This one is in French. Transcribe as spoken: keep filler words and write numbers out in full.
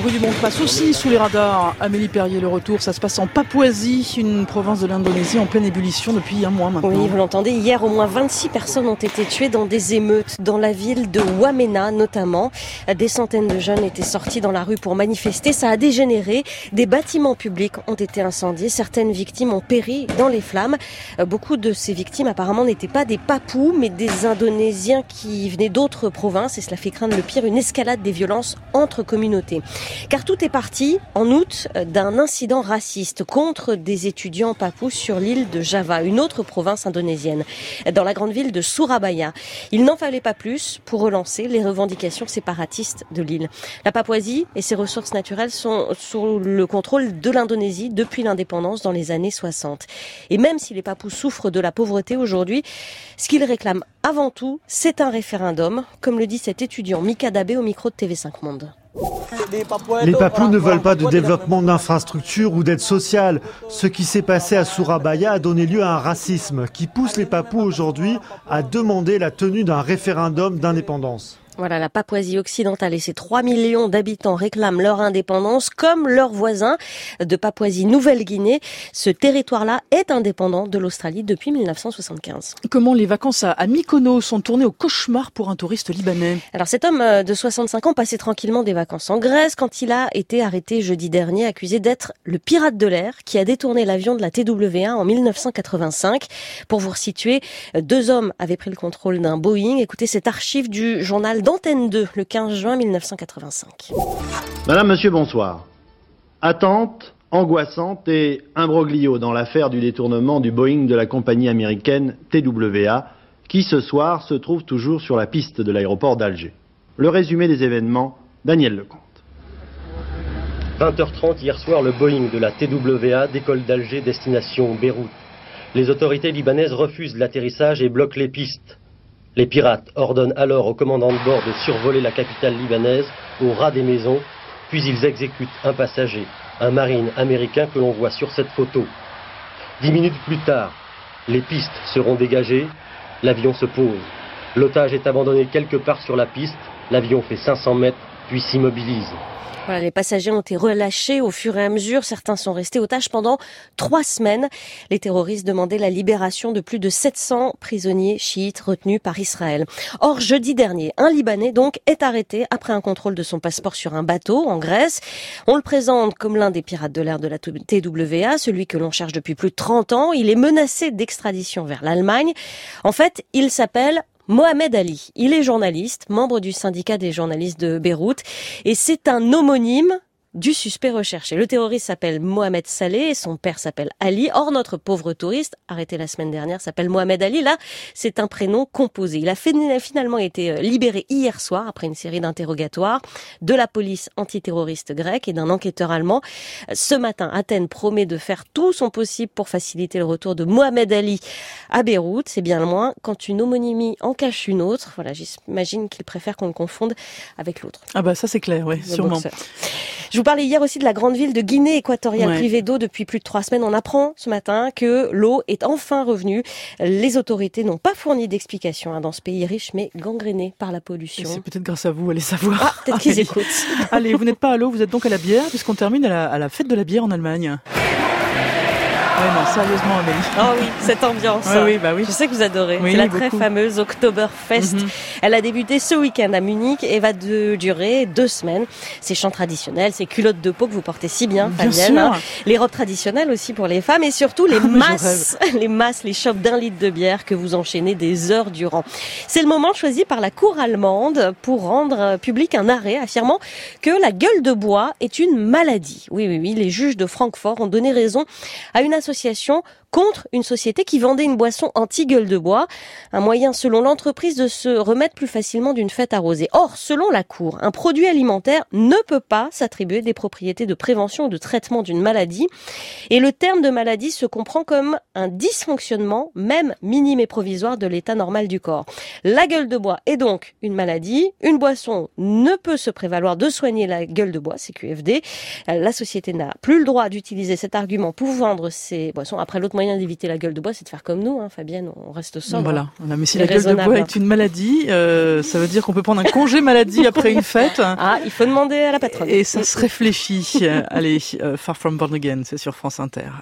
bruit du monde passe aussi sous les radars. Amélie Perrier, le retour, ça se passe en Papouasie, une province de l'Indonésie en pleine ébullition depuis un mois maintenant. Oui, vous l'entendez, hier au moins vingt-six personnes ont été tuées dans des émeutes dans la ville de Wamena notamment. Des centaines de jeunes étaient sortis dans la rue pour manifester, ça a dégénéré. Des bâtiments publics ont été incendiés, certaines victimes ont péri dans les flammes. Beaucoup de ces victimes apparemment n'étaient pas des Papous mais des Indonésiens qui venaient d'autres provinces et cela fait craindre le pire, une escalade des violences entre communautés. Car tout est parti en août d'un incident raciste contre des étudiants papous sur l'île de Java, une autre province indonésienne, dans la grande ville de Surabaya. Il n'en fallait pas plus pour relancer les revendications séparatistes de l'île. La Papouasie et ses ressources naturelles sont sous le contrôle de l'Indonésie depuis l'indépendance dans les années soixante. Et même si les Papous souffrent de la pauvreté aujourd'hui, ce qu'ils réclament avant tout, c'est un référendum, comme le dit cet étudiant Mika Dabé au micro de T V cinq Monde. Les Papous ne veulent pas de développement d'infrastructures ou d'aide sociale. Ce qui s'est passé à Surabaya a donné lieu à un racisme qui pousse les Papous aujourd'hui à demander la tenue d'un référendum d'indépendance. Voilà, la Papouasie occidentale et ses trois millions d'habitants réclament leur indépendance comme leurs voisins de Papouasie-Nouvelle-Guinée. Ce territoire-là est indépendant de l'Australie depuis mille neuf cent soixante-quinze. Comment les vacances à Mykonos sont tournées au cauchemar pour un touriste libanais? Alors cet homme de soixante-cinq ans passait tranquillement des vacances en Grèce quand il a été arrêté jeudi dernier, accusé d'être le pirate de l'air qui a détourné l'avion de la T W A en mille neuf cent quatre-vingt-cinq. Pour vous resituer, deux hommes avaient pris le contrôle d'un Boeing. Écoutez cette archive du journal d'Antenne deux, le quinze juin mille neuf cent quatre-vingt-cinq. Madame, monsieur, bonsoir. Attente, angoissante et imbroglio dans l'affaire du détournement du Boeing de la compagnie américaine T W A, qui ce soir se trouve toujours sur la piste de l'aéroport d'Alger. Le résumé des événements, Daniel Lecomte. vingt heures trente hier soir, le Boeing de la T W A décolle d'Alger destination Beyrouth. Les autorités libanaises refusent l'atterrissage et bloquent les pistes. Les pirates ordonnent alors au commandant de bord de survoler la capitale libanaise au ras des maisons, puis ils exécutent un passager, un marine américain que l'on voit sur cette photo. Dix minutes plus tard, les pistes seront dégagées, l'avion se pose. L'otage est abandonné quelque part sur la piste, l'avion fait cinq cents mètres, puis s'immobilise. Voilà, les passagers ont été relâchés au fur et à mesure. Certains sont restés otages pendant trois semaines. Les terroristes demandaient la libération de plus de sept cents prisonniers chiites retenus par Israël. Or, jeudi dernier, un Libanais donc est arrêté après un contrôle de son passeport sur un bateau en Grèce. On le présente comme l'un des pirates de l'air de la T W A, celui que l'on cherche depuis plus de trente ans. Il est menacé d'extradition vers l'Allemagne. En fait, il s'appelle Mohamed Ali. Il est journaliste, membre du syndicat des journalistes de Beyrouth et c'est un homonyme du suspect recherché. Le terroriste s'appelle Mohamed Saleh et son père s'appelle Ali. Or, notre pauvre touriste, arrêté la semaine dernière, s'appelle Mohamed Ali. Là, c'est un prénom composé. Il a finalement été libéré hier soir après une série d'interrogatoires de la police antiterroriste grecque et d'un enquêteur allemand. Ce matin, Athènes promet de faire tout son possible pour faciliter le retour de Mohamed Ali à Beyrouth. C'est bien le moins. Quand une homonymie en cache une autre, voilà, j'imagine qu'il préfère qu'on le confonde avec l'autre. Ah bah ça c'est clair, oui, sûrement. Boxeur. Je vous parlais hier aussi de la grande ville de Guinée équatoriale ouais. privée d'eau depuis plus de trois semaines. On apprend ce matin que l'eau est enfin revenue. Les autorités n'ont pas fourni d'explications hein, dans ce pays riche mais gangréné par la pollution. Et c'est peut-être grâce à vous, allez savoir. Ah, peut-être qu'ils allez. écoutent. Allez, vous n'êtes pas à l'eau, vous êtes donc à la bière puisqu'on termine à la, à la fête de la bière en Allemagne. Ouais, non, sérieusement, Amélie. Oh oui, cette ambiance. Oui, oui, bah oui. Je sais que vous adorez. Oui, c'est la beaucoup. très fameuse Oktoberfest. Mm-hmm. Elle a débuté ce week-end à Munich et va de durer deux semaines. Ces chants traditionnels, ces culottes de peau que vous portez si bien, bien Fabienne. Hein. Sûr. Les robes traditionnelles aussi pour les femmes et surtout les ah, masses, les masses, les chopes d'un litre de bière que vous enchaînez des heures durant. C'est le moment choisi par la cour allemande pour rendre public un arrêt affirmant que la gueule de bois est une maladie. Oui, oui, oui. Les juges de Francfort ont donné raison à une association contre une société qui vendait une boisson anti-gueule de bois, un moyen selon l'entreprise de se remettre plus facilement d'une fête arrosée. Or, selon la Cour, un produit alimentaire ne peut pas s'attribuer des propriétés de prévention ou de traitement d'une maladie et le terme de maladie se comprend comme un dysfonctionnement, même minime et provisoire, de l'état normal du corps. La gueule de bois est donc une maladie, une boisson ne peut se prévaloir de soigner la gueule de bois, C Q F D. La société n'a plus le droit d'utiliser cet argument pour vendre ses boissons. Après, l'autre moyen d'éviter la gueule de bois, c'est de faire comme nous, hein, Fabienne, on reste sobre. Voilà. Mais si la gueule de bois est une maladie, euh, ça veut dire qu'on peut prendre un congé maladie après une fête. Ah, il faut demander à la patronne. Et ça se réfléchit. Allez, euh, Far From Born Again, c'est sur France Inter.